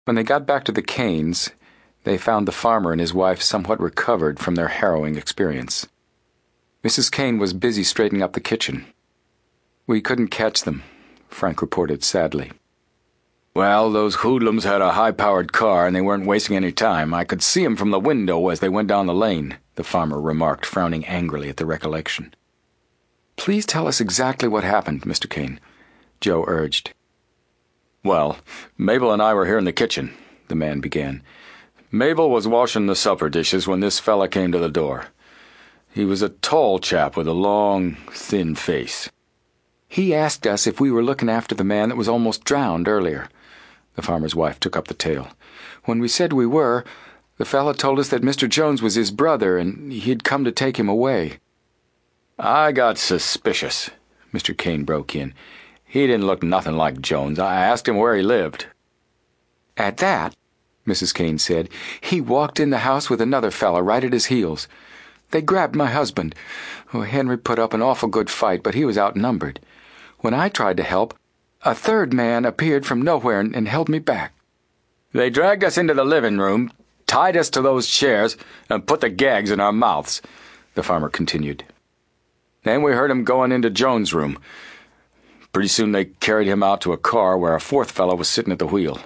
When they got back to the Kanes, they found the farmer and his wife somewhat recovered from their harrowing experience. Mrs. Kane was busy straightening up the kitchen. "We couldn't catch them," Frank reported sadly. "Well, those hoodlums had a high-powered car and they weren't wasting any time. I could see 'em from the window as they went down the lane," the farmer remarked, frowning angrily at the recollection. "Please tell us exactly what happened, Mr. Kane," Joe urged. "Well, Mabel and I were here in the kitchen," the man began. "Mabel was washing the supper dishes when this fella came to the door. He was a tall chap with a long, thin face. He asked us if we were looking after the man that was almost drowned earlier." The farmer's wife took up the tale. "When we said we were, the fella told us that Mr. Jones was his brother and he'd come to take him away." "I got suspicious," Mr. Kane broke in. "He didn't look nothing like Jones. I asked him where he lived." "At that," Mrs. Kane said, "he walked in the house with another fella right at his heels. They grabbed my husband. Henry put up an awful good fight, but he was outnumbered. When I tried to help, a third man appeared from nowhere and held me back." "They dragged us into the living room, tied us to those chairs, and put the gags in our mouths," the farmer continued. "Then we heard him going into Jones' room. Pretty soon they carried him out to a car where a fourth fellow was sitting at the wheel."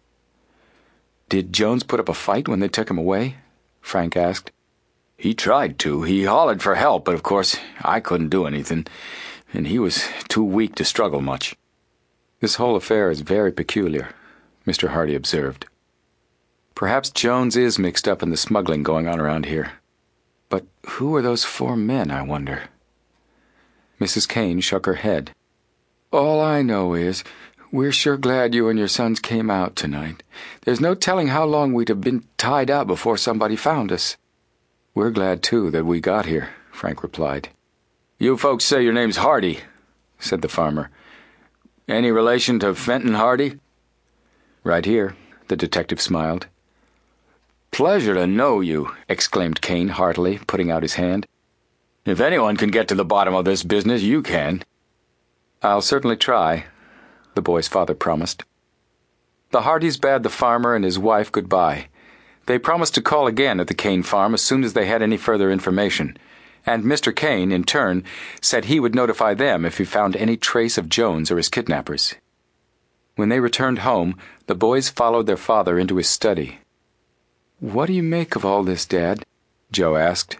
"Did Jones put up a fight when they took him away?" Frank asked. "He tried to. He hollered for help, but of course I couldn't do anything, and he was too weak to struggle much." "This whole affair is very peculiar," Mr. Hardy observed. "Perhaps Jones is mixed up in the smuggling going on around here. But who are those 4 men, I wonder?" Mrs. Kane shook her head. "All I know is, we're sure glad you and your sons came out tonight. There's no telling how long we'd have been tied up before somebody found us." "We're glad, too, that we got here," Frank replied. "You folks say your name's Hardy," said the farmer. "Any relation to Fenton Hardy?" "Right here," the detective smiled. "Pleasure to know you," exclaimed Kane heartily, putting out his hand. "If anyone can get to the bottom of this business, you can." "I'll certainly try," the boy's father promised. The Hardys bade the farmer and his wife goodbye. They promised to call again at the Kane farm as soon as they had any further information, and Mr. Kane, in turn, said he would notify them if he found any trace of Jones or his kidnappers. When they returned home, the boys followed their father into his study. "What do you make of all this, Dad?" Joe asked.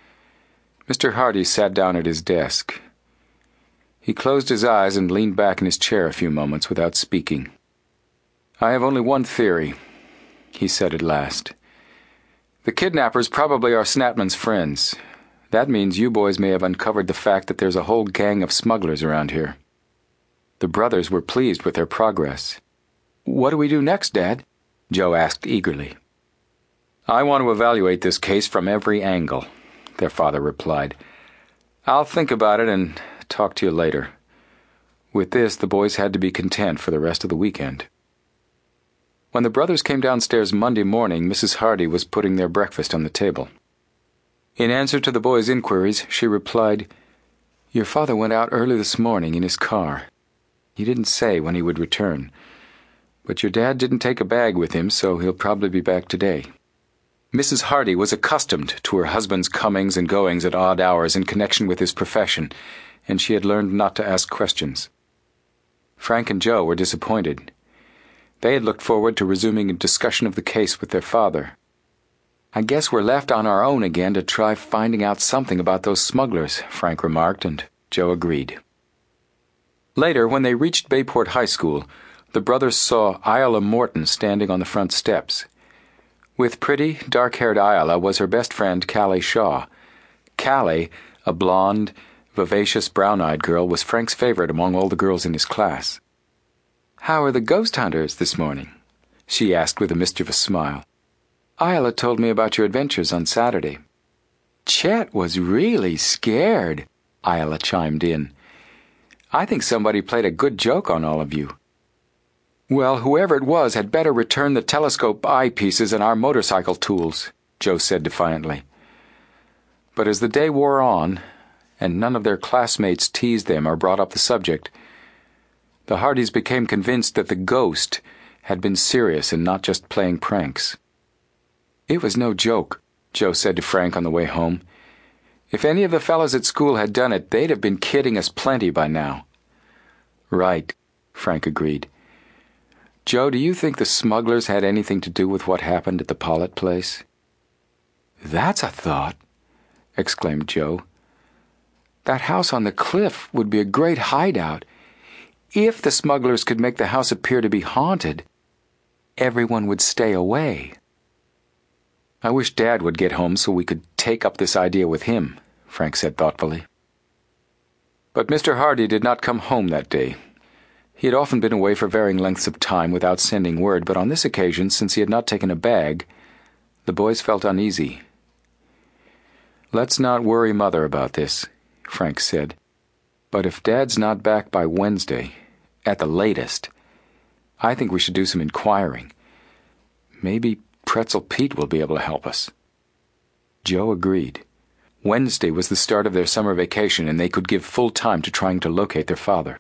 Mr. Hardy sat down at his desk. He closed his eyes and leaned back in his chair a few moments without speaking. "I have only one theory," he said at last. "The kidnappers probably are Snapman's friends. That means you boys may have uncovered the fact that there's a whole gang of smugglers around here." The brothers were pleased with their progress. "What do we do next, Dad?" Joe asked eagerly. "I want to evaluate this case from every angle," their father replied. "I'll think about it and talk to you later." With this, the boys had to be content for the rest of the weekend. When the brothers came downstairs Monday morning, Mrs. Hardy was putting their breakfast on the table. In answer to the boys' inquiries, she replied, "Your father went out early this morning in his car. He didn't say when he would return. But your dad didn't take a bag with him, so he'll probably be back today." Mrs. Hardy was accustomed to her husband's comings and goings at odd hours in connection with his profession, and she had learned not to ask questions. Frank and Joe were disappointed. They had looked forward to resuming a discussion of the case with their father. "I guess we're left on our own again to try finding out something about those smugglers," Frank remarked, and Joe agreed. Later, when they reached Bayport High School, the brothers saw Isla Morton standing on the front steps. With pretty, dark-haired Isla was her best friend, Callie Shaw. Callie, a blonde, vivacious, brown-eyed girl, was Frank's favorite among all the girls in his class. "How are the ghost hunters this morning?" she asked with a mischievous smile. "Isla told me about your adventures on Saturday." "Chet was really scared," Isla chimed in. "I think somebody played a good joke on all of you." "Well, whoever it was had better return the telescope eyepieces and our motorcycle tools," Joe said defiantly. But as the day wore on, and none of their classmates teased them or brought up the subject, the Hardys became convinced that the ghost had been serious and not just playing pranks. "It was no joke," Joe said to Frank on the way home. "If any of the fellows at school had done it, they'd have been kidding us plenty by now." "Right," Frank agreed. "Joe, do you think the smugglers had anything to do with what happened at the Pollitt place?" "That's a thought," exclaimed Joe. "That house on the cliff would be a great hideout. If the smugglers could make the house appear to be haunted, everyone would stay away." "I wish Dad would get home so we could take up this idea with him," Frank said thoughtfully. But Mr. Hardy did not come home that day. He had often been away for varying lengths of time without sending word, but on this occasion, since he had not taken a bag, the boys felt uneasy. "Let's not worry Mother about this," Frank said. "But if Dad's not back by Wednesday, at the latest, I think we should do some inquiring. Maybe Pretzel Pete will be able to help us." Joe agreed. Wednesday was the start of their summer vacation, and they could give full time to trying to locate their father.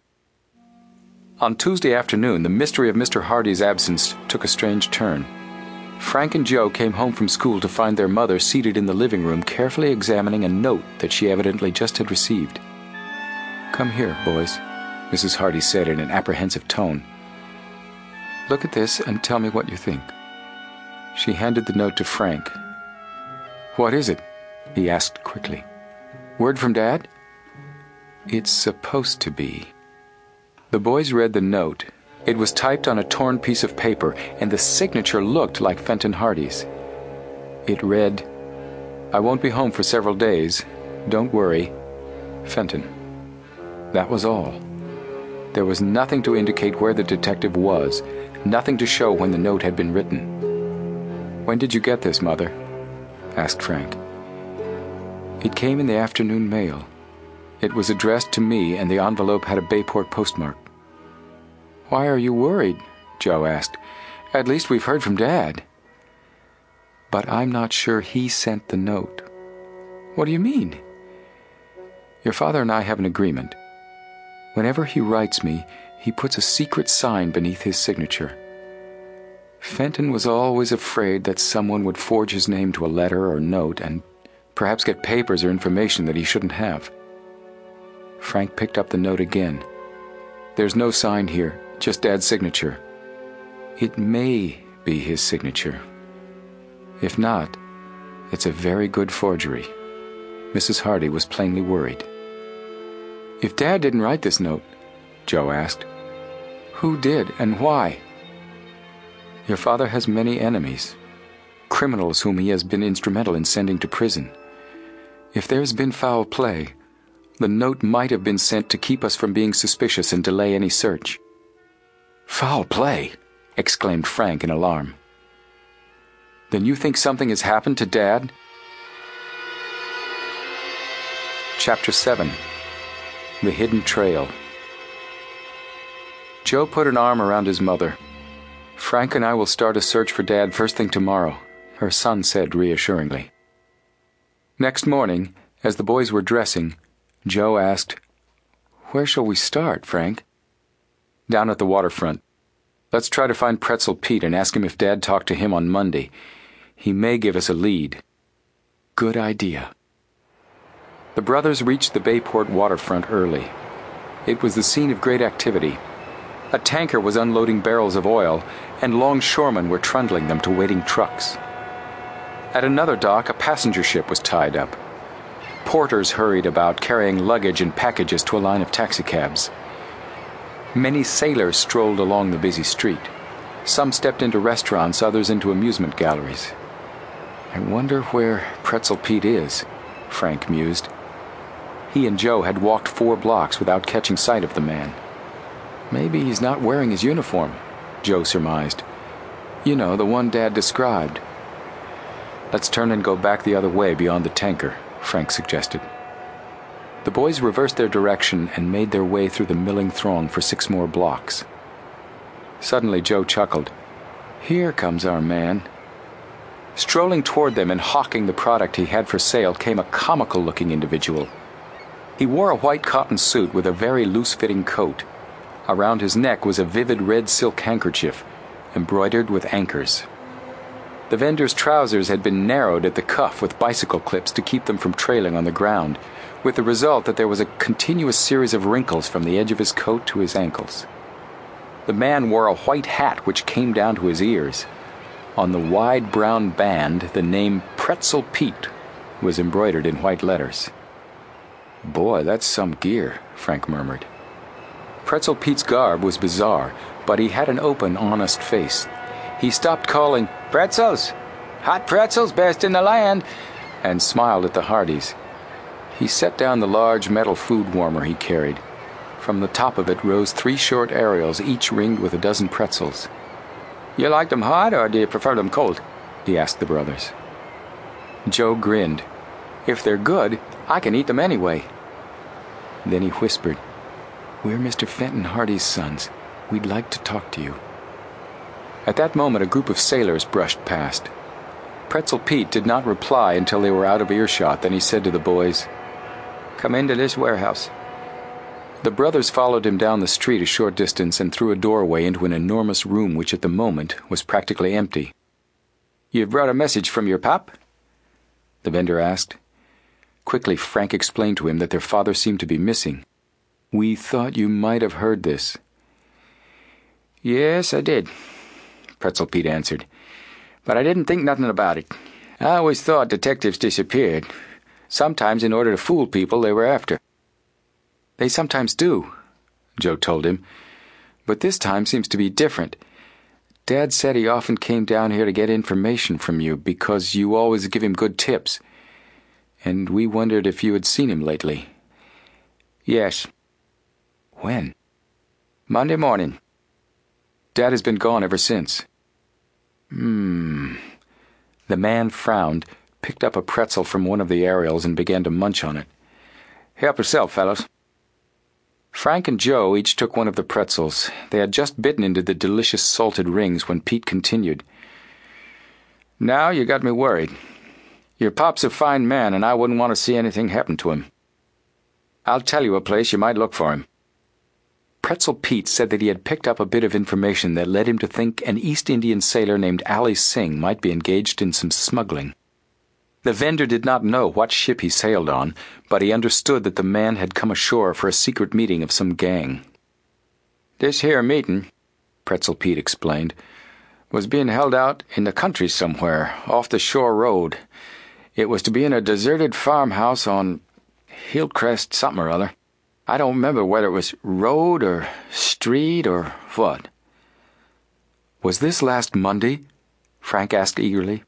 On Tuesday afternoon, the mystery of Mr. Hardy's absence took a strange turn. Frank and Joe came home from school to find their mother seated in the living room carefully examining a note that she evidently just had received. "Come here, boys," Mrs. Hardy said in an apprehensive tone. "Look at this and tell me what you think." She handed the note to Frank. "What is it?" he asked quickly. "Word from Dad?" "It's supposed to be." The boys read the note. It was typed on a torn piece of paper, and the signature looked like Fenton Hardy's. It read, "I won't be home for several days. Don't worry. Fenton." That was all. There was nothing to indicate where the detective was, nothing to show when the note had been written. "When did you get this, Mother?" asked Frank. "It came in the afternoon mail. It was addressed to me, and the envelope had a Bayport postmark." "Why are you worried?" Joe asked. "At least we've heard from Dad." "But I'm not sure he sent the note." "What do you mean?" "Your father and I have an agreement. Whenever he writes me, he puts a secret sign beneath his signature. Fenton was always afraid that someone would forge his name to a letter or note and perhaps get papers or information that he shouldn't have." Frank picked up the note again. "There's no sign here, just Dad's signature. It may be his signature. If not, it's a very good forgery." Mrs. Hardy was plainly worried. "If Dad didn't write this note," Joe asked, "who did and why?" "Your father has many enemies, criminals whom he has been instrumental in sending to prison. If there's been foul play, the note might have been sent to keep us from being suspicious and delay any search." "Foul play!" exclaimed Frank in alarm. "Then you think something has happened to Dad?" Chapter 7. The Hidden Trail. Joe put an arm around his mother. "Frank and I will start a search for Dad first thing tomorrow," her son said reassuringly. Next morning, as the boys were dressing, Joe asked, "Where shall we start, Frank?" "Down at the waterfront. Let's try to find Pretzel Pete and ask him if Dad talked to him on Monday. He may give us a lead." "Good idea." The brothers reached the Bayport waterfront early. It was the scene of great activity. A tanker was unloading barrels of oil, and longshoremen were trundling them to waiting trucks. At another dock, a passenger ship was tied up. Porters hurried about, carrying luggage and packages to a line of taxicabs. Many sailors strolled along the busy street. Some stepped into restaurants, others into amusement galleries. "I wonder where Pretzel Pete is," Frank mused. He and Joe had walked 4 blocks without catching sight of the man. "Maybe he's not wearing his uniform," Joe surmised. "You know, the one Dad described." "Let's turn and go back the other way beyond the tanker," Frank suggested. The boys reversed their direction and made their way through the milling throng for 6 more blocks. Suddenly Joe chuckled. "Here comes our man." Strolling toward them and hawking the product he had for sale came a comical-looking individual. He wore a white cotton suit with a very loose-fitting coat. Around his neck was a vivid red silk handkerchief, embroidered with anchors. The vendor's trousers had been narrowed at the cuff with bicycle clips to keep them from trailing on the ground, with the result that there was a continuous series of wrinkles from the edge of his coat to his ankles. The man wore a white hat which came down to his ears. On the wide brown band, the name Pretzel Pete was embroidered in white letters. "Boy, that's some gear," Frank murmured. Pretzel Pete's garb was bizarre, but he had an open, honest face. He stopped calling, "Pretzels! Hot pretzels, best in the land!" and smiled at the Hardys. He set down the large metal food warmer he carried. From the top of it rose 3 short aerials, each ringed with a dozen pretzels. "You like them hot, or do you prefer them cold?" he asked the brothers. Joe grinned. "If they're good, I can eat them anyway." Then he whispered, "We're Mr. Fenton Hardy's sons. We'd like to talk to you." At that moment, a group of sailors brushed past. Pretzel Pete did not reply until they were out of earshot. Then he said to the boys, "Come into this warehouse." The brothers followed him down the street a short distance and through a doorway into an enormous room which at the moment was practically empty. "You've brought a message from your pop?" the vendor asked. Quickly, Frank explained to him that their father seemed to be missing. "We thought you might have heard this." "Yes, I did," Pretzel Pete answered. "But I didn't think nothing about it. I always thought detectives disappeared. Sometimes in order to fool people they were after." "They sometimes do," Joe told him. "But this time seems to be different. Dad said he often came down here to get information from you because you always give him good tips. And we wondered if you had seen him lately." "Yes." "When?" "Monday morning." "Dad has been gone ever since." The man frowned, picked up a pretzel from one of the aerials and began to munch on it. "Help yourself, fellows." Frank and Joe each took one of the pretzels. They had just bitten into the delicious salted rings when Pete continued. "Now you got me worried. Your pop's a fine man, and I wouldn't want to see anything happen to him. I'll tell you a place you might look for him." Pretzel Pete said that he had picked up a bit of information that led him to think an East Indian sailor named Ali Singh might be engaged in some smuggling. The vendor did not know what ship he sailed on, but he understood that the man had come ashore for a secret meeting of some gang. "This here meeting," Pretzel Pete explained, "was being held out in the country somewhere, off the shore road. It was to be in a deserted farmhouse on Hillcrest something or other. I don't remember whether it was road or street or what." "Was this last Monday?" Frank asked eagerly.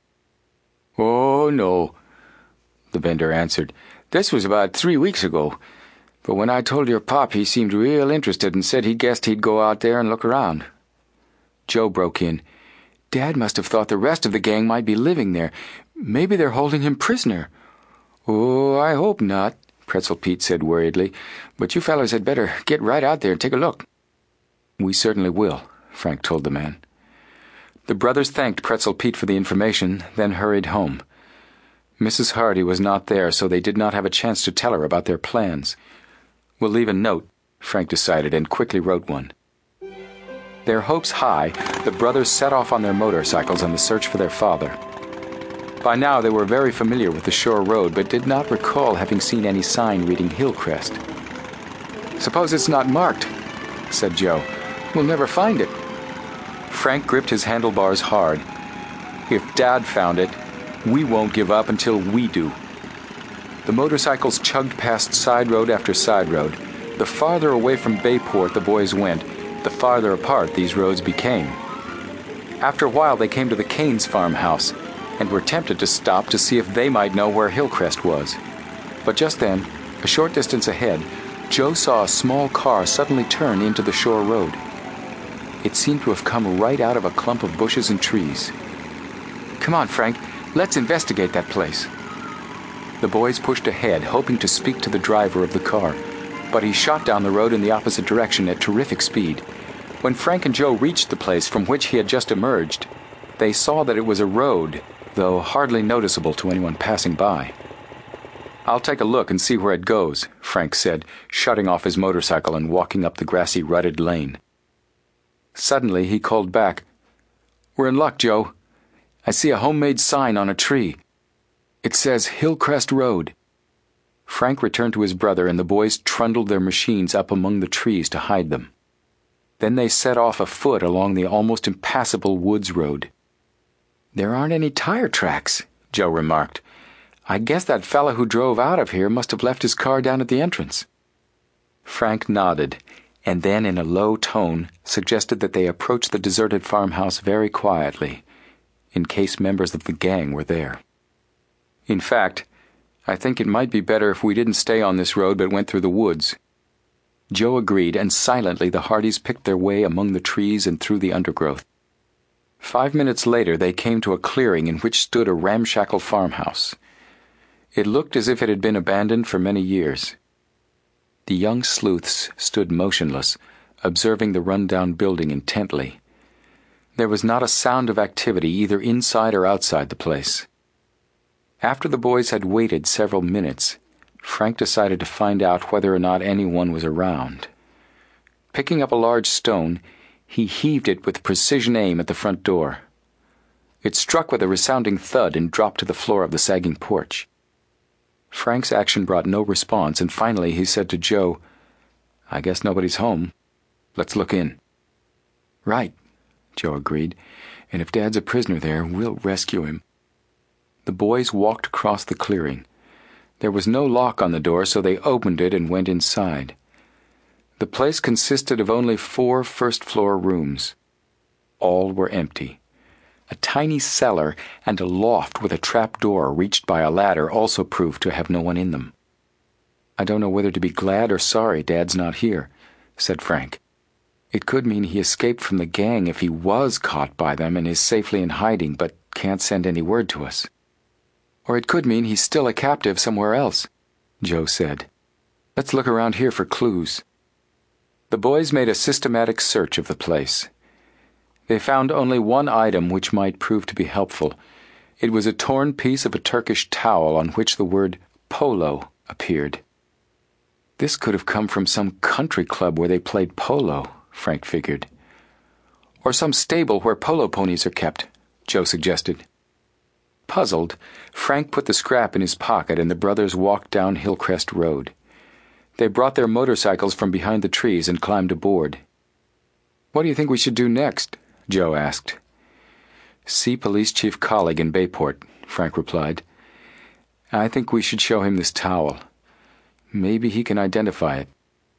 "Oh, no," the vendor answered. "This was about 3 weeks ago. But when I told your pop, he seemed real interested and said he guessed he'd go out there and look around." Joe broke in. "Dad must have thought the rest of the gang might be living there. Maybe they're holding him prisoner." "Oh, I hope not," Pretzel Pete said worriedly. "But you fellows had better get right out there and take a look." "We certainly will," Frank told the man. The brothers thanked Pretzel Pete for the information, then hurried home. Mrs. Hardy was not there, so they did not have a chance to tell her about their plans. "We'll leave a note," Frank decided, and quickly wrote one. Their hopes high, the brothers set off on their motorcycles on the search for their father. By now they were very familiar with the shore road, but did not recall having seen any sign reading Hillcrest. "Suppose it's not marked," said Joe. "We'll never find it." Frank gripped his handlebars hard. "If Dad found it, we won't give up until we do." The motorcycles chugged past side road after side road. The farther away from Bayport the boys went, the farther apart these roads became. After a while they came to the Kane's farmhouse, and were tempted to stop to see if they might know where Hillcrest was. But just then, a short distance ahead, Joe saw a small car suddenly turn into the shore road. It seemed to have come right out of a clump of bushes and trees. "Come on, Frank, let's investigate that place." The boys pushed ahead, hoping to speak to the driver of the car, but he shot down the road in the opposite direction at terrific speed. When Frank and Joe reached the place from which he had just emerged, they saw that it was a road, though hardly noticeable to anyone passing by. "I'll take a look and see where it goes," Frank said, shutting off his motorcycle and walking up the grassy rutted lane. Suddenly he called back, We're in luck, Joe. I see a homemade sign on a tree. It says Hillcrest Road. Frank returned to his brother, and the boys trundled their machines up among the trees to hide them. Then they set off afoot along the almost impassable woods road. "There aren't any tire tracks," Joe remarked. "I guess that fella who drove out of here must have left his car down at the entrance." Frank nodded, and then in a low tone suggested that they approach the deserted farmhouse very quietly, in case members of the gang were there. "In fact, I think it might be better if we didn't stay on this road but went through the woods." Joe agreed, and silently the Hardys picked their way among the trees and through the undergrowth. 5 minutes later they came to a clearing in which stood a ramshackle farmhouse. It looked as if it had been abandoned for many years. The young sleuths stood motionless, observing the run-down building intently. There was not a sound of activity either inside or outside the place. After the boys had waited several minutes, Frank decided to find out whether or not anyone was around. Picking up a large stone, he heaved it with precision aim at the front door. It struck with a resounding thud and dropped to the floor of the sagging porch. Frank's action brought no response, and finally he said to Joe, "I guess nobody's home. Let's look in." "Right," Joe agreed, "and if Dad's a prisoner there, we'll rescue him." The boys walked across the clearing. There was no lock on the door, so they opened it and went inside. The place consisted of only 4 first-floor rooms. All were empty. A tiny cellar and a loft with a trap door reached by a ladder also proved to have no one in them. "I don't know whether to be glad or sorry Dad's not here," said Frank. "It could mean he escaped from the gang if he was caught by them and is safely in hiding but can't send any word to us. Or it could mean he's still a captive somewhere else," Joe said. "Let's look around here for clues." The boys made a systematic search of the place. They found only one item which might prove to be helpful. It was a torn piece of a Turkish towel on which the word polo appeared. This could have come from some country club where they played polo, Frank figured. "Or some stable where polo ponies are kept," Joe suggested. Puzzled, Frank put the scrap in his pocket and the brothers walked down Hillcrest Road. They brought their motorcycles from behind the trees and climbed aboard. "What do you think we should do next?" Joe asked. "See Police Chief Collig in Bayport," Frank replied. "I think we should show him this towel. Maybe he can identify it."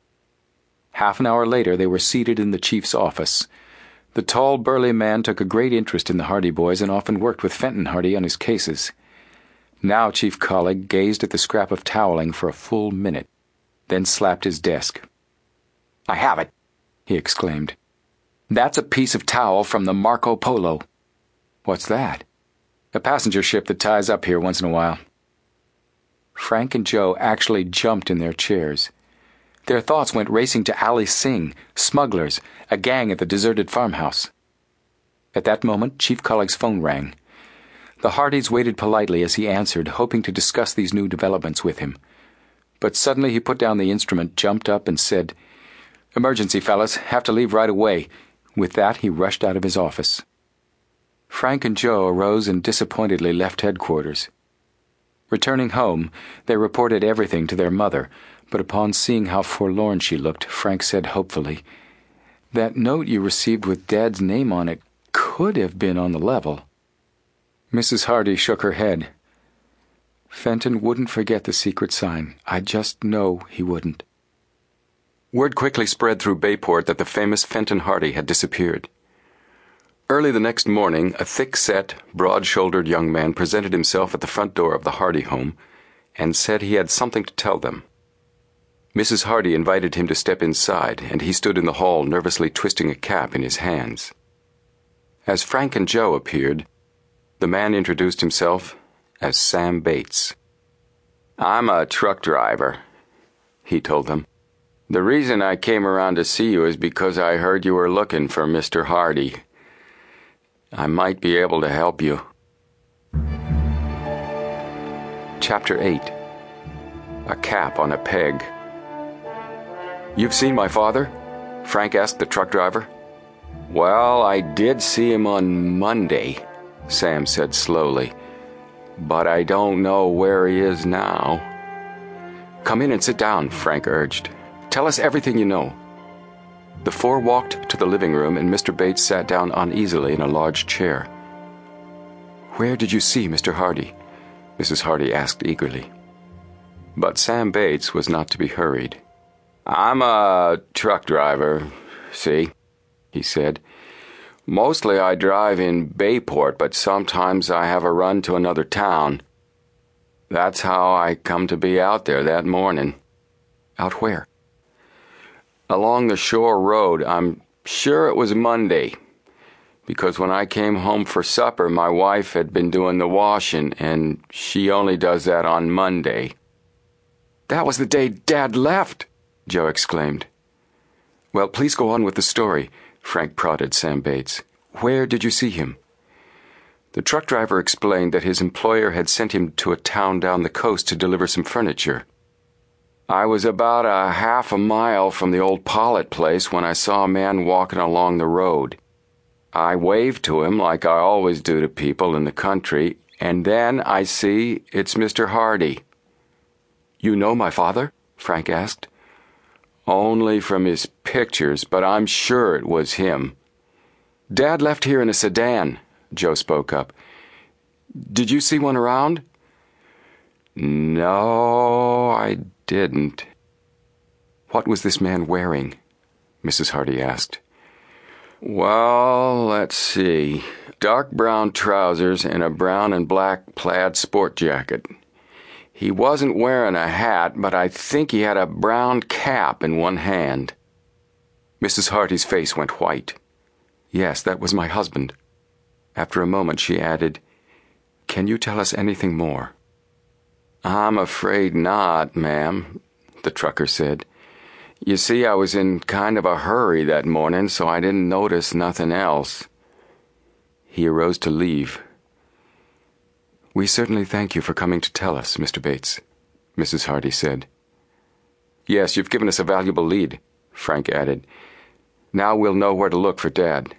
Half an hour later they were seated in the chief's office. The tall, burly man took a great interest in the Hardy boys and often worked with Fenton Hardy on his cases. Now Chief Collig gazed at the scrap of toweling for a full minute, then slapped his desk. "I have it," he exclaimed. "That's a piece of towel from the Marco Polo." "What's that?" "A passenger ship that ties up here once in a while." Frank and Joe actually jumped in their chairs. Their thoughts went racing to Ali Singh, smugglers, a gang at the deserted farmhouse. At that moment, Chief Collig's phone rang. The Hardys waited politely as he answered, hoping to discuss these new developments with him. But suddenly he put down the instrument, jumped up, and said, "Emergency, fellas. Have to leave right away." With that, he rushed out of his office. Frank and Joe arose and disappointedly left headquarters. Returning home, they reported everything to their mother, but upon seeing how forlorn she looked, Frank said hopefully, "That note you received with Dad's name on it could have been on the level." Mrs. Hardy shook her head. "Fenton wouldn't forget the secret sign. I just know he wouldn't." Word quickly spread through Bayport that the famous Fenton Hardy had disappeared. Early the next morning, a thick-set, broad-shouldered young man presented himself at the front door of the Hardy home and said he had something to tell them. Mrs. Hardy invited him to step inside, and he stood in the hall nervously twisting a cap in his hands. As Frank and Joe appeared, the man introduced himself as Sam Bates. "I'm a truck driver," he told them. "The reason I came around to see you is because I heard you were looking for Mr. Hardy. I might be able to help you." Chapter 8. A Cap on a Peg. "You've seen my father?" Frank asked the truck driver. Well, I did see him on Monday, Sam said slowly, but I don't know where he is now. Come in and sit down, Frank urged. Tell us everything you know. The four walked to the living room, and Mr. Bates sat down uneasily in a large chair. Where did you see Mr. Hardy? Mrs. Hardy asked eagerly. But Sam Bates was not to be hurried. I'm a truck driver, see, he said. Mostly I drive in Bayport, but sometimes I have a run to another town. That's how I come to be out there that morning. Out where? Along the shore road. I'm sure it was Monday, because when I came home for supper, my wife had been doing the washing, and she only does that on Monday. That was the day Dad left, Joe exclaimed. Well, please go on with the story, Frank prodded Sam Bates. Where did you see him? The truck driver explained that his employer had sent him to a town down the coast to deliver some furniture. I was about a half a mile from the old Pollitt place when I saw a man walking along the road. I waved to him like I always do to people in the country, and then I see it's Mr. Hardy. You know my father? Frank asked. Only from his pictures, but I'm sure it was him. Dad left here in a sedan, Joe spoke up. Did you see one around? No, I didn't. What was this man wearing? Mrs. Hardy asked. Well, let's see. Dark brown trousers and a brown and black plaid sport jacket. He wasn't wearing a hat, but I think he had a brown cap in one hand. Mrs. Hardy's face went white. Yes, that was my husband. After a moment, she added, Can you tell us anything more? I'm afraid not, ma'am, the trucker said. You see, I was in kind of a hurry that morning, so I didn't notice nothing else. He arose to leave. We certainly thank you for coming to tell us, Mr. Bates, Mrs. Hardy said. Yes, you've given us a valuable lead, Frank added. Now we'll know where to look for Dad.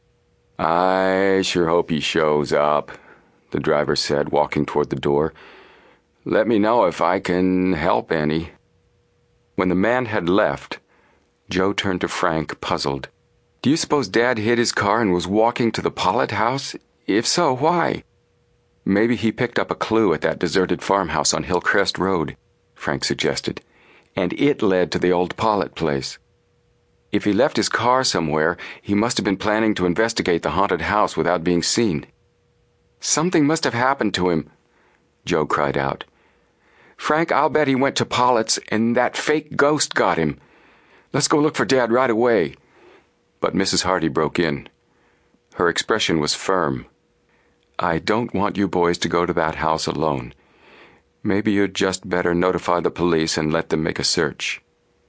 I sure hope he shows up, the driver said, walking toward the door. Let me know if I can help any. When the man had left, Joe turned to Frank, puzzled. Do you suppose Dad hid his car and was walking to the Pollitt house? If so, why? Maybe he picked up a clue at that deserted farmhouse on Hillcrest Road, Frank suggested, and it led to the old Pollitt place. If he left his car somewhere, he must have been planning to investigate the haunted house without being seen. Something must have happened to him, Joe cried out. Frank, I'll bet he went to Pollitt's and that fake ghost got him. Let's go look for Dad right away. But Mrs. Hardy broke in. Her expression was firm. I don't want you boys to go to that house alone. Maybe you'd just better notify the police and let them make a search.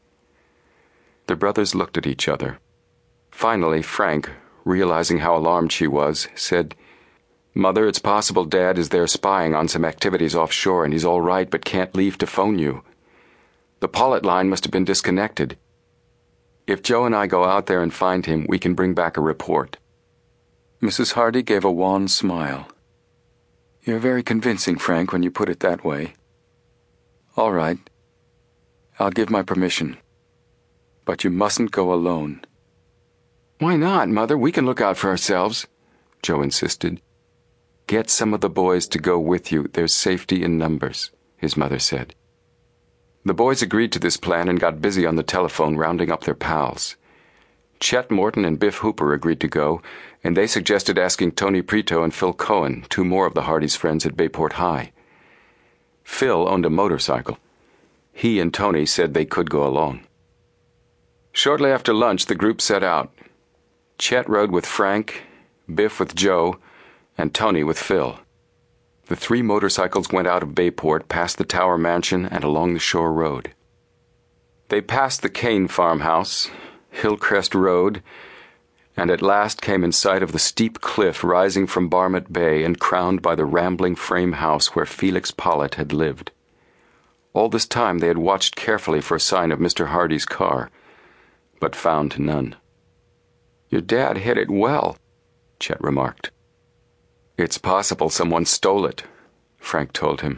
The brothers looked at each other. Finally, Frank, realizing how alarmed she was, said, Mother, it's possible Dad is there spying on some activities offshore and he's all right but can't leave to phone you. The Pollitt line must have been disconnected. If Joe and I go out there and find him, we can bring back a report. Mrs. Hardy gave a wan smile. You're very convincing, Frank, when you put it that way. All right. I'll give my permission. But you mustn't go alone. Why not, Mother? We can look out for ourselves, Joe insisted. Get some of the boys to go with you. There's safety in numbers, his mother said. The boys agreed to this plan and got busy on the telephone rounding up their pals. Chet Morton and Biff Hooper agreed to go, and they suggested asking Tony Prito and Phil Cohen, two more of the Hardys' friends at Bayport High. Phil owned a motorcycle. He and Tony said they could go along. Shortly after lunch, the group set out. Chet rode with Frank, Biff with Joe, and Tony with Phil. The three motorcycles went out of Bayport, past the Tower Mansion, and along the shore road. They passed the Kane farmhouse, Hillcrest Road, and at last came in sight of the steep cliff rising from Barmet Bay and crowned by the rambling frame house where Felix Pollitt had lived. All this time they had watched carefully for a sign of Mr. Hardy's car, but found none. Your dad hid it well, Chet remarked. It's possible someone stole it, Frank told him.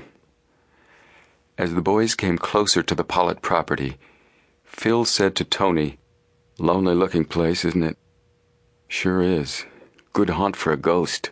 As the boys came closer to the Pollitt property, Phil said to Tony, "Lonely-looking place, isn't it?" "Sure is. Good hunt for a ghost."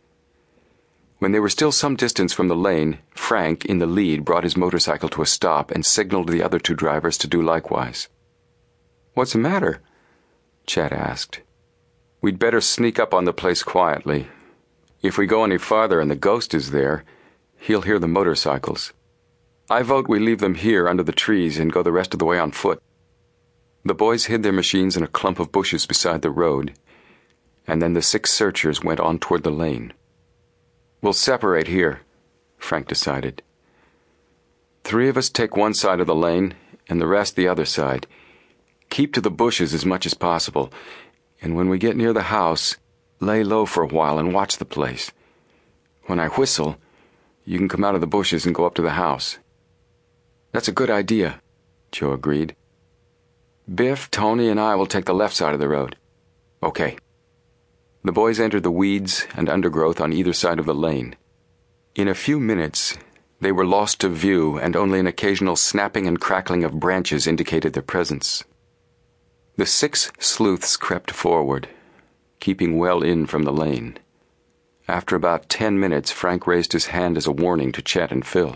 When they were still some distance from the lane, Frank, in the lead, brought his motorcycle to a stop and signaled the other two drivers to do likewise. "What's the matter?" Chet asked. "We'd better sneak up on the place quietly. If we go any farther and the ghost is there, he'll hear the motorcycles. I vote we leave them here under the trees and go the rest of the way on foot." The boys hid their machines in a clump of bushes beside the road, and then the 6 searchers went on toward the lane. "We'll separate here," Frank decided. 3 of us take one side of the lane, and the rest the other side. Keep to the bushes as much as possible, and when we get near the house, lay low for a while and watch the place. When I whistle, you can come out of the bushes and go up to the house." "That's a good idea," Joe agreed. "Biff, Tony, and I will take the left side of the road." "Okay." The boys entered the weeds and undergrowth on either side of the lane. In a few minutes, they were lost to view, and only an occasional snapping and crackling of branches indicated their presence. The 6 sleuths crept forward, keeping well in from the lane. After about 10 minutes, Frank raised his hand as a warning to Chet and Phil.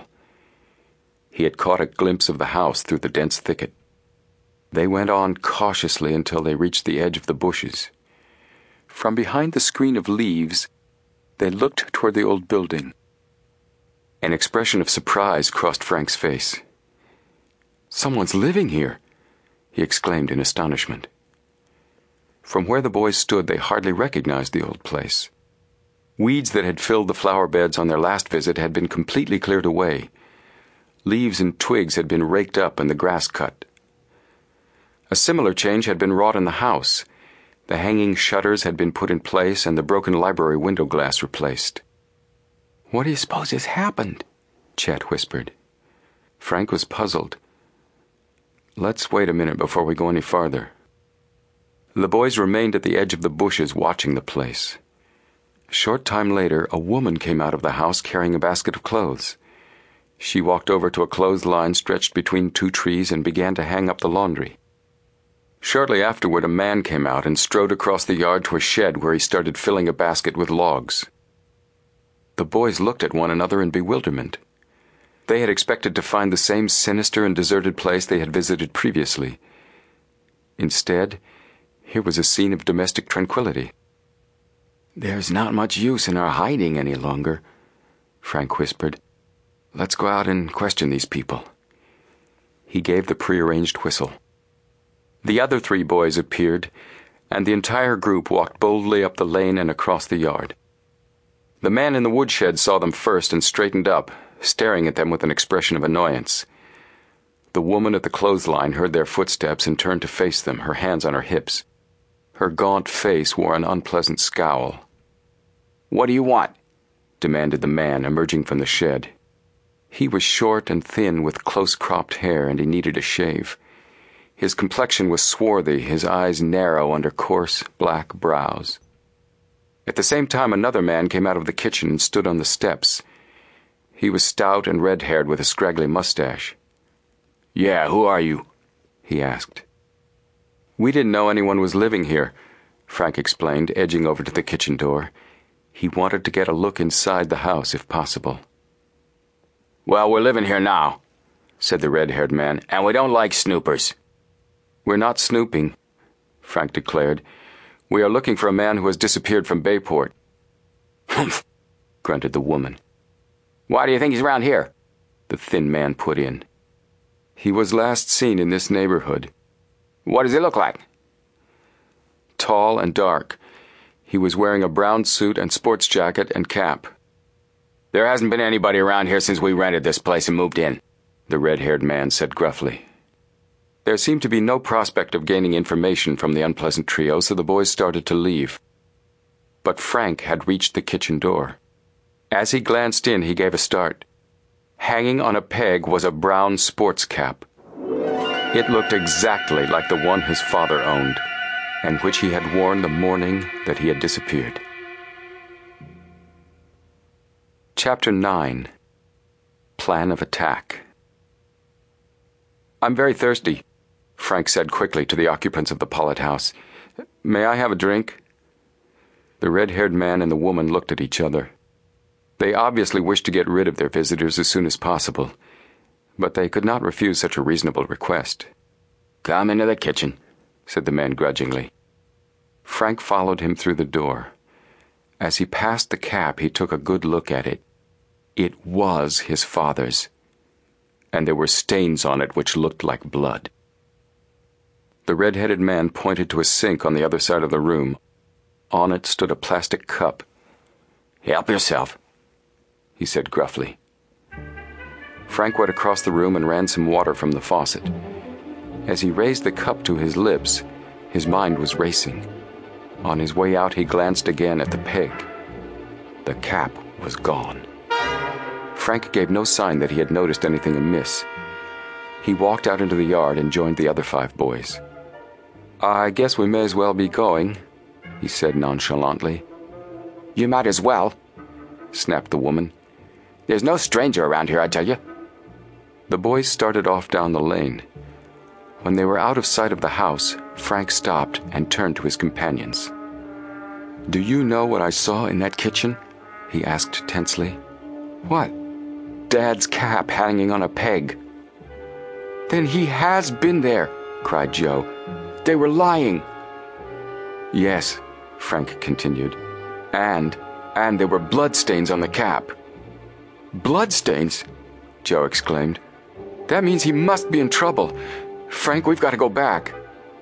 He had caught a glimpse of the house through the dense thicket. They went on cautiously until they reached the edge of the bushes. From behind the screen of leaves, they looked toward the old building. An expression of surprise crossed Frank's face. "Someone's living here," he exclaimed in astonishment. From where the boys stood, they hardly recognized the old place. Weeds that had filled the flower beds on their last visit had been completely cleared away. Leaves and twigs had been raked up and the grass cut. A similar change had been wrought in the house. The hanging shutters had been put in place and the broken library window glass replaced. "What do you suppose has happened?" Chet whispered. Frank was puzzled. "Let's wait a minute before we go any farther." The boys remained at the edge of the bushes watching the place. A short time later, a woman came out of the house carrying a basket of clothes. She walked over to a clothesline stretched between 2 trees and began to hang up the laundry. Shortly afterward, a man came out and strode across the yard to a shed where he started filling a basket with logs. The boys looked at one another in bewilderment. They had expected to find the same sinister and deserted place they had visited previously. Instead, here was a scene of domestic tranquility. "There's not much use in our hiding any longer," Frank whispered. "Let's go out and question these people." He gave the prearranged whistle. The other 3 boys appeared, and the entire group walked boldly up the lane and across the yard. The man in the woodshed saw them first and straightened up, staring at them with an expression of annoyance. The woman at the clothesline heard their footsteps and turned to face them, her hands on her hips. Her gaunt face wore an unpleasant scowl. "What do you want?" demanded the man emerging from the shed. He was short and thin with close-cropped hair, and he needed a shave. His complexion was swarthy, his eyes narrow under coarse, black brows. At the same time, another man came out of the kitchen and stood on the steps. He was stout and red-haired with a scraggly mustache. "Yeah, who are you?" he asked. "We didn't know anyone was living here," Frank explained, edging over to the kitchen door. He wanted to get a look inside the house, if possible. "Well, we're living here now," said the red-haired man, "and we don't like snoopers." "We're not snooping," Frank declared. "We are looking for a man who has disappeared from Bayport." "Humph," grunted the woman. "Why do you think he's around here?" the thin man put in. "He was last seen in this neighborhood." "What does he look like?" "Tall and dark. He was wearing a brown suit and sports jacket and cap." "There hasn't been anybody around here since we rented this place and moved in," the red-haired man said gruffly. There seemed to be no prospect of gaining information from the unpleasant trio, so the boys started to leave. But Frank had reached the kitchen door. As he glanced in, he gave a start. Hanging on a peg was a brown sports cap. It looked exactly like the one his father owned. and which he had worn the morning that he had disappeared. Chapter 9. Plan of Attack. "I'm very thirsty," Frank said quickly to the occupants of the Pollitt house. "May I have a drink?" The red-haired man and the woman looked at each other. They obviously wished to get rid of their visitors as soon as possible, but they could not refuse such a reasonable request. "Come into the kitchen," said the man grudgingly. Frank followed him through the door. As he passed the cap, he took a good look at it. It was his father's, and there were stains on it which looked like blood. The red-headed man pointed to a sink on the other side of the room. On it stood a plastic cup. "Help yourself," he said gruffly. Frank went across the room and ran some water from the faucet. As he raised the cup to his lips, his mind was racing. On his way out, he glanced again at the peg. The cap was gone. Frank gave no sign that he had noticed anything amiss. He walked out into the yard and joined the other 5 boys. "I guess we may as well be going," he said nonchalantly. "You might as well," snapped the woman. "There's no stranger around here, I tell you." The boys started off down the lane. When they were out of sight of the house, Frank stopped and turned to his companions. "Do you know what I saw in that kitchen?" he asked tensely. "What?" "Dad's cap hanging on a peg." "Then he has been there," cried Joe. "They were lying." "Yes," Frank continued. And there were bloodstains on the cap." "Bloodstains?" Joe exclaimed. "That means he must be in trouble. Frank, we've got to go back."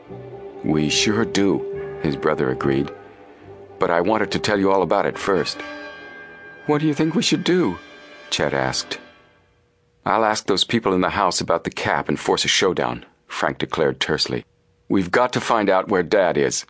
"We sure do," his brother agreed. "But I wanted to tell you all about it first." "What do you think we should do?" Chet asked. "I'll ask those people in the house about the cap and force a showdown," Frank declared tersely. "We've got to find out where Dad is."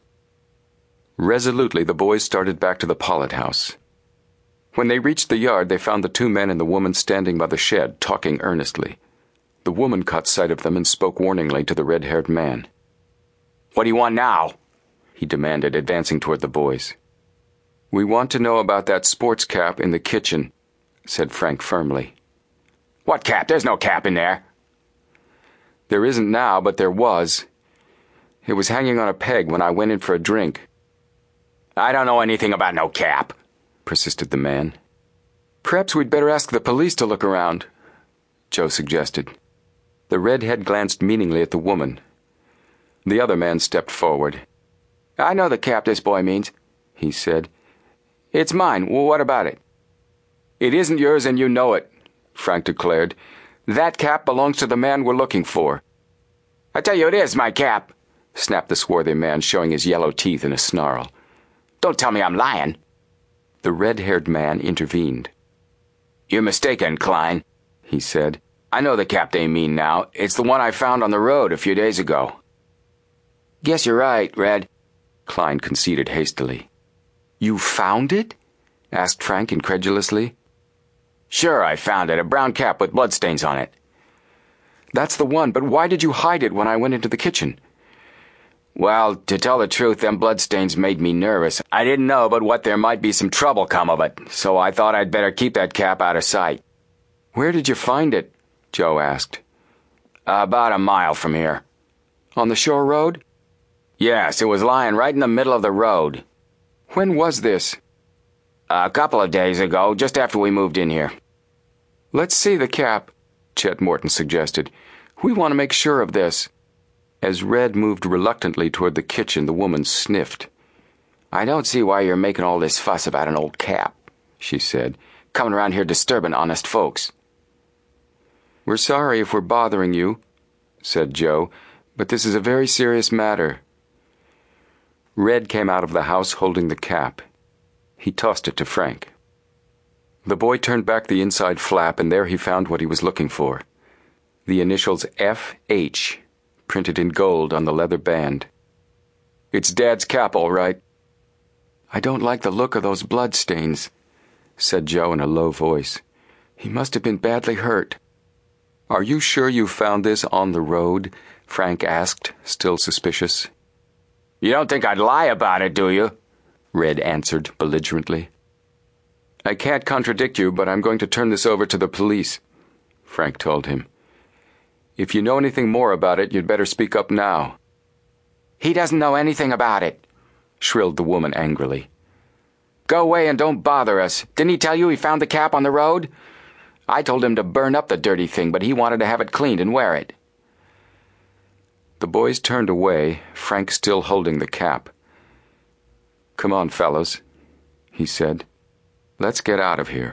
Resolutely, the boys started back to the Pollitt house. When they reached the yard, they found the 2 men and the woman standing by the shed, talking earnestly. The woman caught sight of them and spoke warningly to the red-haired man. "What do you want now?" he demanded, advancing toward the boys. "We want to know about that sports cap in the kitchen," said Frank firmly. "What cap? There's no cap in there." "There isn't now, but there was. It was hanging on a peg when I went in for a drink." "I don't know anything about no cap," persisted the man. "Perhaps we'd better ask the police to look around," Joe suggested. The redhead glanced meaningly at the woman. The other man stepped forward. "I know the cap this boy means," he said. "It's mine. What about it?" "It isn't yours and you know it," Frank declared. "That cap belongs to the man we're looking for." "I tell you it is my cap," snapped the swarthy man, showing his yellow teeth in a snarl. "Don't tell me I'm lying." The red-haired man intervened. "You're mistaken, Klein," he said. "I know the cap they mean now. It's the one I found on the road a few days ago." "Guess you're right, Red," Klein conceded hastily. "You found it?" asked Frank incredulously. "Sure, I found it. A brown cap with bloodstains on it." "That's the one, but why did you hide it when I went into the kitchen?" "Well, to tell the truth, them bloodstains made me nervous. I didn't know but what there might be some trouble come of it, so I thought I'd better keep that cap out of sight." "Where did you find it?" Joe asked. "About a mile from here." "On the shore road?" "Yes, it was lying right in the middle of the road." "When was this?" "A couple of days ago, just after we moved in here." "Let's see the cap," Chet Morton suggested. "We want to make sure of this." As Red moved reluctantly toward the kitchen, the woman sniffed. "I don't see why you're making all this fuss about an old cap," she said, "coming around here disturbing honest folks." "We're sorry if we're bothering you," said Joe, "but this is a very serious matter." Red came out of the house holding the cap. He tossed it to Frank. The boy turned back the inside flap, and there he found what he was looking for. The initials F.H. printed in gold on the leather band. "It's Dad's cap, all right." "I don't like the look of those bloodstains," said Joe in a low voice. "He must have been badly hurt." "Are you sure you found this on the road?" Frank asked, still suspicious. You don't think I'd lie about it, do you? Red answered belligerently. I can't contradict you, but I'm going to turn this over to the police, Frank told him. If you know anything more about it, you'd better speak up now. He doesn't know anything about it, shrilled the woman angrily. Go away and don't bother us. Didn't he tell you he found the cap on the road? I told him to burn up the dirty thing, but he wanted to have it cleaned and wear it. The boys turned away, Frank still holding the cap. Come on, fellows, he said. Let's get out of here.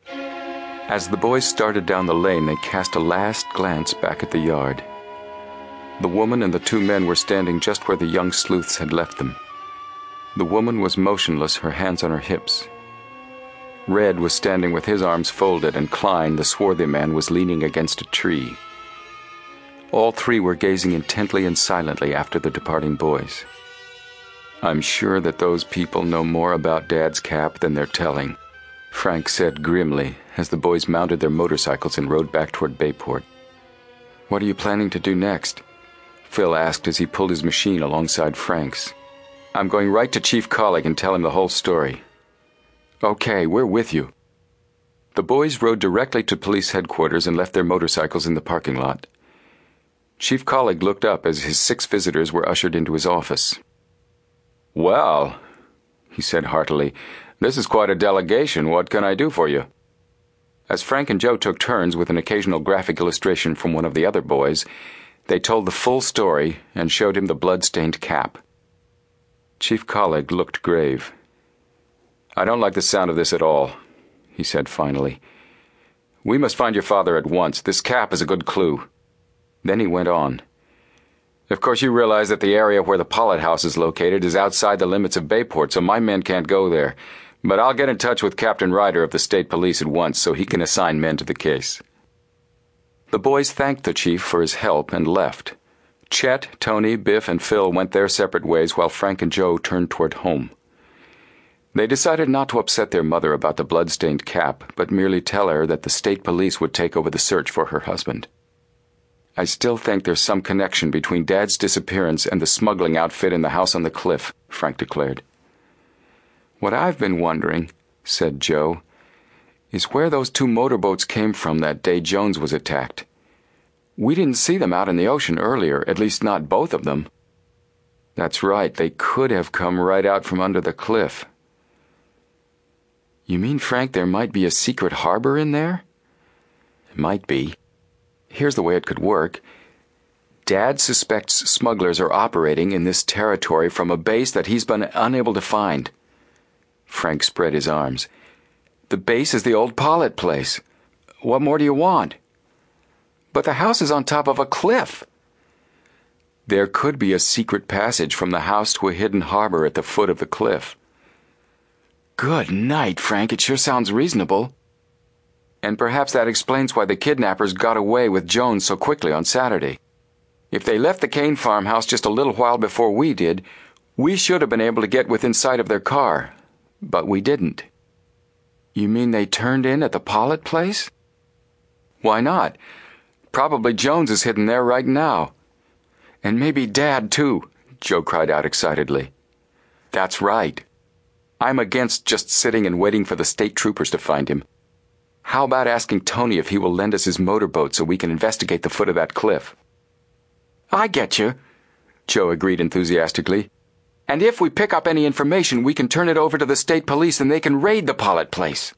As the boys started down the lane, they cast a last glance back at the yard. The woman and the two men were standing just where the young sleuths had left them. The woman was motionless, her hands on her hips. Red was standing with his arms folded, and Klein, the swarthy man, was leaning against a tree. All three were gazing intently and silently after the departing boys. I'm sure that those people know more about Dad's cap than they're telling, Frank said grimly as the boys mounted their motorcycles and rode back toward Bayport. What are you planning to do next? Phil asked as he pulled his machine alongside Frank's. I'm going right to Chief Collig and tell him the whole story. Okay, we're with you. The boys rode directly to police headquarters and left their motorcycles in the parking lot. Chief Collig looked up as his 6 visitors were ushered into his office. Well, he said heartily, this is quite a delegation. What can I do for you? As Frank and Joe took turns with an occasional graphic illustration from one of the other boys, they told the full story and showed him the blood-stained cap. Chief Collig looked grave. I don't like the sound of this at all, he said finally. We must find your father at once. This cap is a good clue. Then he went on. Of course you realize that the area where the Pollitt house is located is outside the limits of Bayport, so my men can't go there. But I'll get in touch with Captain Ryder of the State Police at once so he can assign men to the case. The boys thanked the chief for his help and left. Chet, Tony, Biff, and Phil went their separate ways while Frank and Joe turned toward home. They decided not to upset their mother about the blood-stained cap, but merely tell her that the state police would take over the search for her husband. I still think there's some connection between Dad's disappearance and the smuggling outfit in the house on the cliff, Frank declared. What I've been wondering, said Joe, is where those 2 motorboats came from that day Jones was attacked. We didn't see them out in the ocean earlier, at least not both of them. That's right, they could have come right out from under the cliff. You mean, Frank, there might be a secret harbor in there? It might be. Here's the way it could work. Dad suspects smugglers are operating in this territory from a base that he's been unable to find. Frank spread his arms. The base is the old Pollitt place. What more do you want? But the house is on top of a cliff. There could be a secret passage from the house to a hidden harbor at the foot of the cliff. Good night, Frank. It sure sounds reasonable. And perhaps that explains why the kidnappers got away with Jones so quickly on Saturday. If they left the Kane farmhouse just a little while before we did, we should have been able to get within sight of their car. But we didn't. You mean they turned in at the Pollitt place? Why not? Probably Jones is hidden there right now. And maybe Dad, too, Joe cried out excitedly. That's right. I'm against just sitting and waiting for the state troopers to find him. How about asking Tony if he will lend us his motorboat so we can investigate the foot of that cliff? I get you, Joe agreed enthusiastically. And if we pick up any information, we can turn it over to the state police and they can raid the Pollitt place.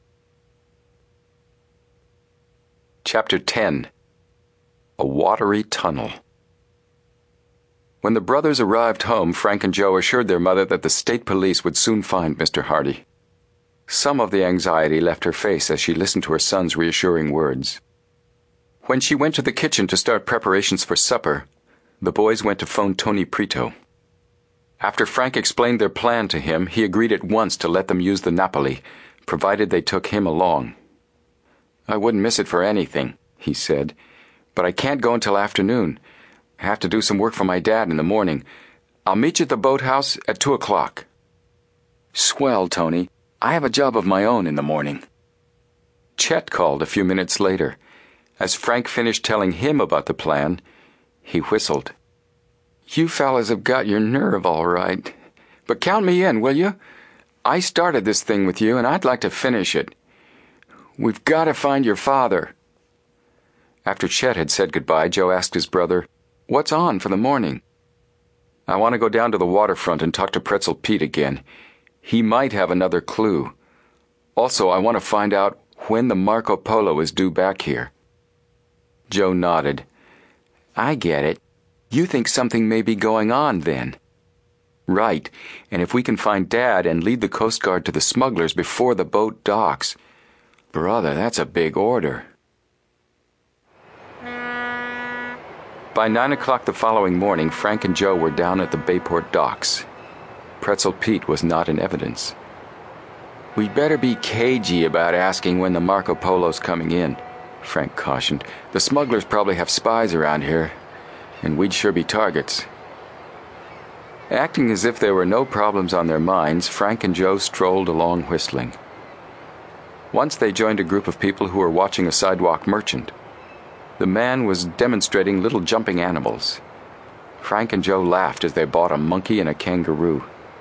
Chapter 10. A Watery Tunnel. When the brothers arrived home, Frank and Joe assured their mother that the state police would soon find Mr. Hardy. Some of the anxiety left her face as she listened to her son's reassuring words. When she went to the kitchen to start preparations for supper, the boys went to phone Tony Prito. After Frank explained their plan to him, he agreed at once to let them use the Napoli, provided they took him along. I wouldn't miss it for anything, he said, but I can't go until afternoon. I have to do some work for my dad in the morning. I'll meet you at the boathouse at 2 o'clock. Swell, Tony. I have a job of my own in the morning. Chet called a few minutes later. As Frank finished telling him about the plan, he whistled. You fellas have got your nerve all right. But count me in, will you? I started this thing with you, and I'd like to finish it. We've got to find your father." After Chet had said goodbye, Joe asked his brother, "What's on for the morning?" "I want to go down to the waterfront and talk to Pretzel Pete again. He might have another clue. Also, I want to find out when the Marco Polo is due back here." Joe nodded. "I get it. You think something may be going on then?" "Right, and if we can find Dad and lead the Coast Guard to the smugglers before the boat docks. Brother, that's a big order." By 9 o'clock the following morning, Frank and Joe were down at the Bayport docks. Pretzel Pete was not in evidence. "We'd better be cagey about asking when the Marco Polo's coming in," Frank cautioned. "The smugglers probably have spies around here, and we'd sure be targets." Acting as if there were no problems on their minds, Frank and Joe strolled along whistling. Once they joined a group of people who were watching a sidewalk merchant. The man was demonstrating little jumping animals. Frank and Joe laughed as they bought a monkey and a kangaroo.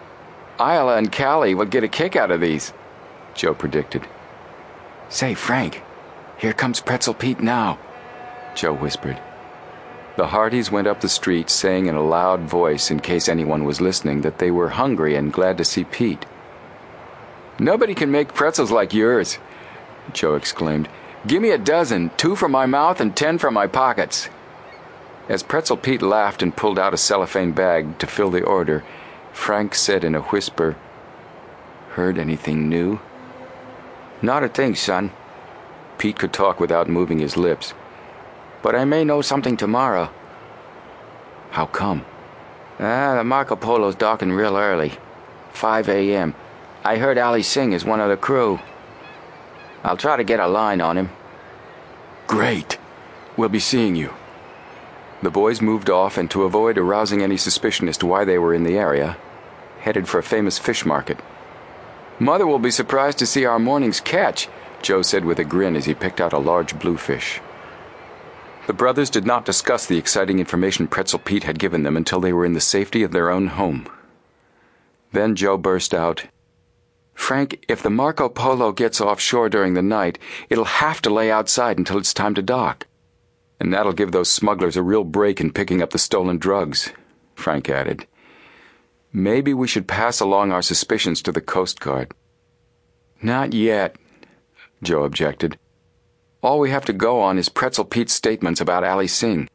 "Isla and Callie would get a kick out of these," Joe predicted. "Say, Frank, here comes Pretzel Pete now," Joe whispered. The Hardys went up the street, saying in a loud voice, in case anyone was listening, that they were hungry and glad to see Pete. "Nobody can make pretzels like yours," Joe exclaimed. "Give me a dozen, 2 from my mouth and 10 from my pockets." As Pretzel Pete laughed and pulled out a cellophane bag to fill the order, Frank said in a whisper, "Heard anything new?" "Not a thing, son." Pete could talk without moving his lips. "But I may know something tomorrow." "How come?" The Marco Polo's docking real early. 5 a.m. I heard Ali Singh is one of the crew. I'll try to get a line on him." "Great. We'll be seeing you." The boys moved off, and to avoid arousing any suspicion as to why they were in the area, headed for a famous fish market. "Mother will be surprised to see our morning's catch," Joe said with a grin as he picked out a large bluefish. The brothers did not discuss the exciting information Pretzel Pete had given them until they were in the safety of their own home. Then Joe burst out, "Frank, if the Marco Polo gets offshore during the night, it'll have to lay outside until it's time to dock. And that'll give those smugglers a real break in picking up the stolen drugs," Frank added. "Maybe we should pass along our suspicions to the Coast Guard." "Not yet," Joe objected. "All we have to go on is Pretzel Pete's statements about Ali Singh.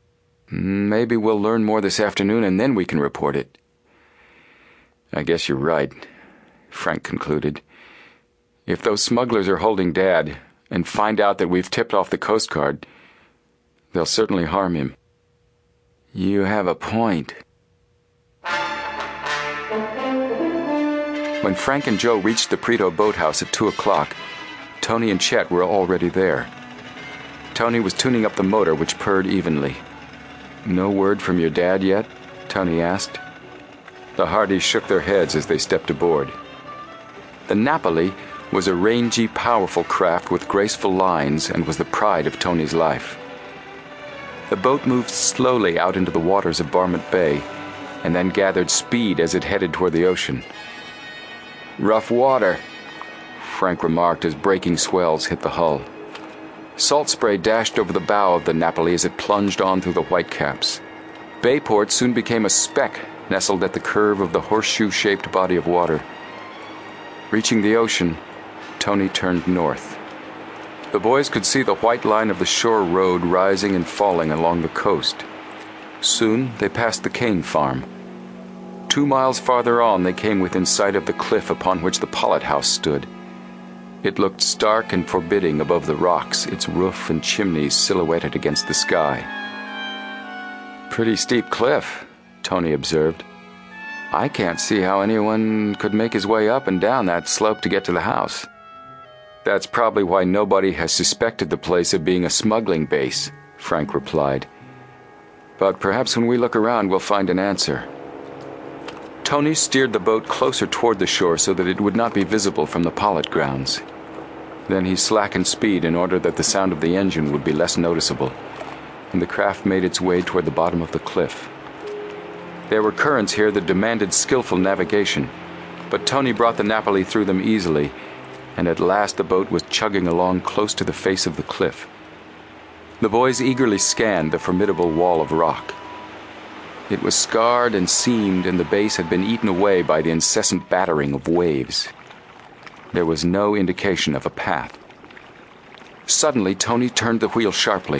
Maybe we'll learn more this afternoon and then we can report it." "I guess you're right," Frank concluded. "If those smugglers are holding Dad and find out that we've tipped off the Coast Guard, they'll certainly harm him." "You have a point." When Frank and Joe reached the Preto boathouse at 2 o'clock, Tony and Chet were already there. Tony was tuning up the motor, which purred evenly. "No word from your dad yet?" Tony asked. The Hardys shook their heads as they stepped aboard. The Napoli was a rangy, powerful craft with graceful lines and was the pride of Tony's life. The boat moved slowly out into the waters of Barmouth Bay and then gathered speed as it headed toward the ocean. "Rough water," Frank remarked as breaking swells hit the hull. Salt spray dashed over the bow of the Napoli as it plunged on through the whitecaps. Bayport soon became a speck nestled at the curve of the horseshoe-shaped body of water. Reaching the ocean, Tony turned north. The boys could see the white line of the shore road rising and falling along the coast. Soon they passed the cane farm. 2 miles farther on they came within sight of the cliff upon which the Pollitt house stood. It looked stark and forbidding above the rocks, its roof and chimneys silhouetted against the sky. "Pretty steep cliff," Tony observed. "I can't see how anyone could make his way up and down that slope to get to the house." "That's probably why nobody has suspected the place of being a smuggling base," Frank replied. "But perhaps when we look around we'll find an answer." Tony steered the boat closer toward the shore so that it would not be visible from the Pollitt grounds. Then he slackened speed in order that the sound of the engine would be less noticeable, and the craft made its way toward the bottom of the cliff. There were currents here that demanded skillful navigation, but Tony brought the Napoli through them easily, and at last the boat was chugging along close to the face of the cliff. The boys eagerly scanned the formidable wall of rock. It was scarred and seamed, and the base had been eaten away by the incessant battering of waves. There was no indication of a path. Suddenly, Tony turned the wheel sharply.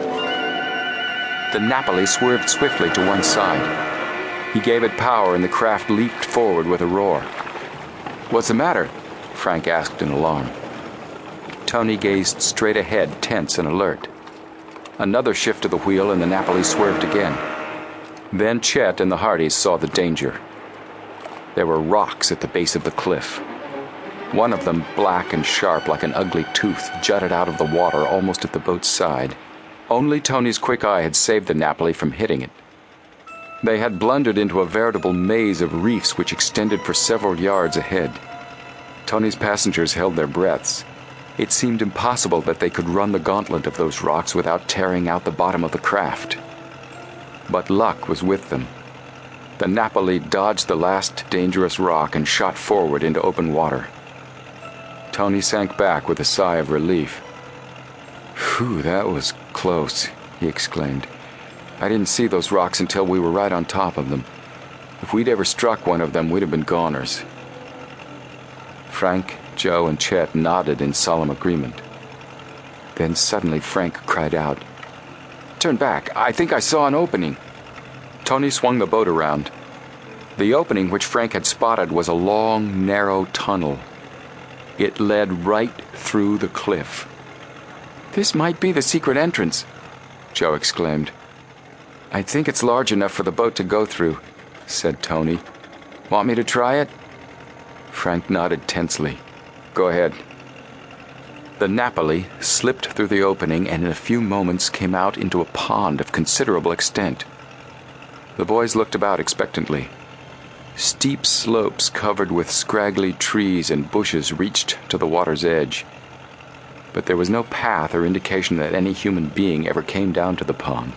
The Napoli swerved swiftly to one side. He gave it power, and the craft leaped forward with a roar. "What's the matter?" Frank asked in alarm. Tony gazed straight ahead, tense and alert. Another shift of the wheel, and the Napoli swerved again. Then Chet and the Hardys saw the danger. There were rocks at the base of the cliff. One of them, black and sharp like an ugly tooth, jutted out of the water almost at the boat's side. Only Tony's quick eye had saved the Napoli from hitting it. They had blundered into a veritable maze of reefs which extended for several yards ahead. Tony's passengers held their breaths. It seemed impossible that they could run the gauntlet of those rocks without tearing out the bottom of the craft. But luck was with them. The Napoli dodged the last dangerous rock and shot forward into open water. Tony sank back with a sigh of relief. "Phew, that was close," he exclaimed. "I didn't see those rocks until we were right on top of them. If we'd ever struck one of them, we'd have been goners." Frank, Joe, and Chet nodded in solemn agreement. Then suddenly Frank cried out, "Turn back! I think I saw an opening!" Tony swung the boat around. The opening which Frank had spotted was a long, narrow tunnel. It led right through the cliff. "This might be the secret entrance," Joe exclaimed. "I think it's large enough for the boat to go through," said Tony. "Want me to try it?" Frank nodded tensely. "Go ahead." The Napoli slipped through the opening and in a few moments came out into a pond of considerable extent. The boys looked about expectantly. Steep slopes covered with scraggly trees and bushes reached to the water's edge. But there was no path or indication that any human being ever came down to the pond.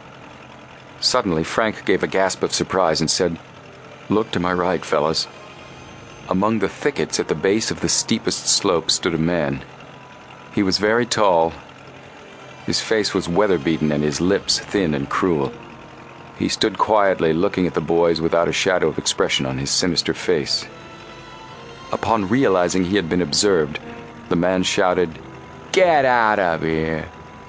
Suddenly, Frank gave a gasp of surprise and said, "Look to my right, fellas." Among the thickets at the base of the steepest slope stood a man. He was very tall. His face was weather-beaten and his lips thin and cruel. He stood quietly looking at the boys without a shadow of expression on his sinister face. Upon realizing he had been observed, the man shouted, "Get out of here!"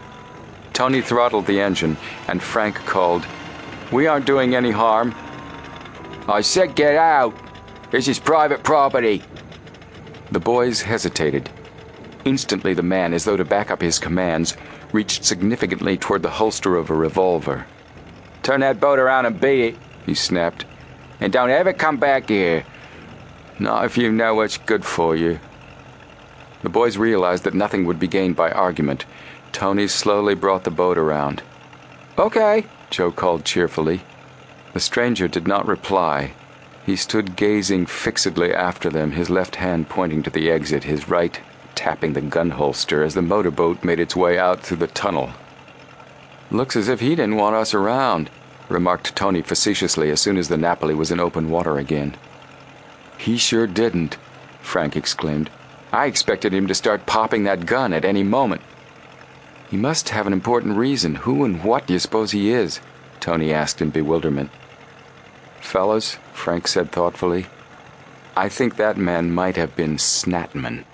Tony throttled the engine, and Frank called, "We aren't doing any harm." "I said get out! This is private property!" The boys hesitated. Instantly the man, as though to back up his commands, reached significantly toward the holster of a revolver. "Turn that boat around and beat it," he snapped. "And don't ever come back here. Not if you know what's good for you." The boys realized that nothing would be gained by argument. Tony slowly brought the boat around. "Okay," Joe called cheerfully. The stranger did not reply. He stood gazing fixedly after them, his left hand pointing to the exit, his right tapping the gun holster as the motorboat made its way out through the tunnel. "Looks as if he didn't want us around," remarked Tony facetiously as soon as the Napoli was in open water again. "He sure didn't," Frank exclaimed. "I expected him to start popping that gun at any moment." "He must have an important reason. Who and what do you suppose he is?" Tony asked in bewilderment. "Fellas," Frank said thoughtfully, "I think that man might have been Snatman."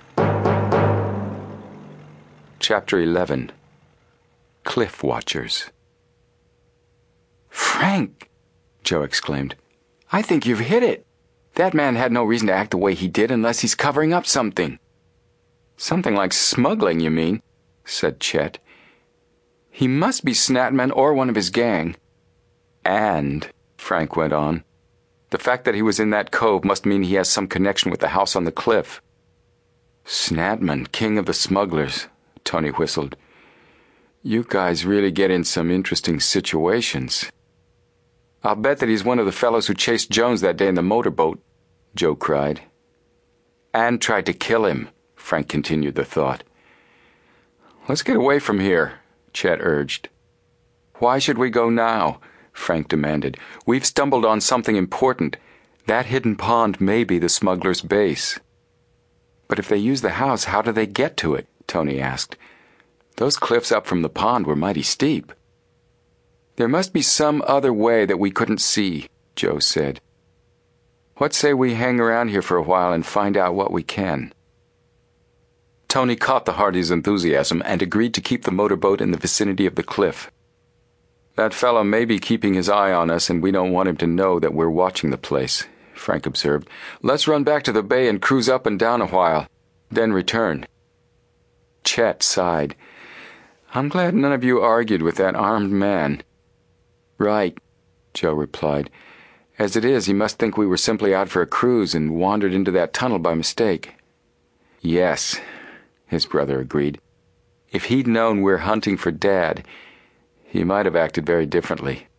Chapter 11. Cliff Watchers. "Frank!" Joe exclaimed. "I think you've hit it. That man had no reason to act the way he did unless he's covering up something." "Something like smuggling, you mean?" said Chet. "He must be Snatman or one of his gang." "And," Frank went on, "the fact that he was in that cove must mean he has some connection with the house on the cliff." "Snatman, king of the smugglers," Tony whistled. "You guys really get in some interesting situations." "I'll bet that he's one of the fellows who chased Jones that day in the motorboat," Joe cried. "And tried to kill him," Frank continued the thought. "Let's get away from here," Chet urged. "Why should we go now?" Frank demanded. "We've stumbled on something important. That hidden pond may be the smugglers' base." "But if they use the house, how do they get to it?" Tony asked. "Those cliffs up from the pond were mighty steep." "There must be some other way that we couldn't see," Joe said. "What say we hang around here for a while and find out what we can?" Tony caught the Hardys' enthusiasm and agreed to keep the motorboat in the vicinity of the cliff. "That fellow may be keeping his eye on us, and we don't want him to know that we're watching the place," Frank observed. "Let's run back to the bay and cruise up and down a while, then return." Chet sighed. "I'm glad none of you argued with that armed man." "Right," Joe replied. "As it is, he must think we were simply out for a cruise and wandered into that tunnel by mistake." "Yes," his brother agreed. "If he'd known we're hunting for Dad, he might have acted very differently."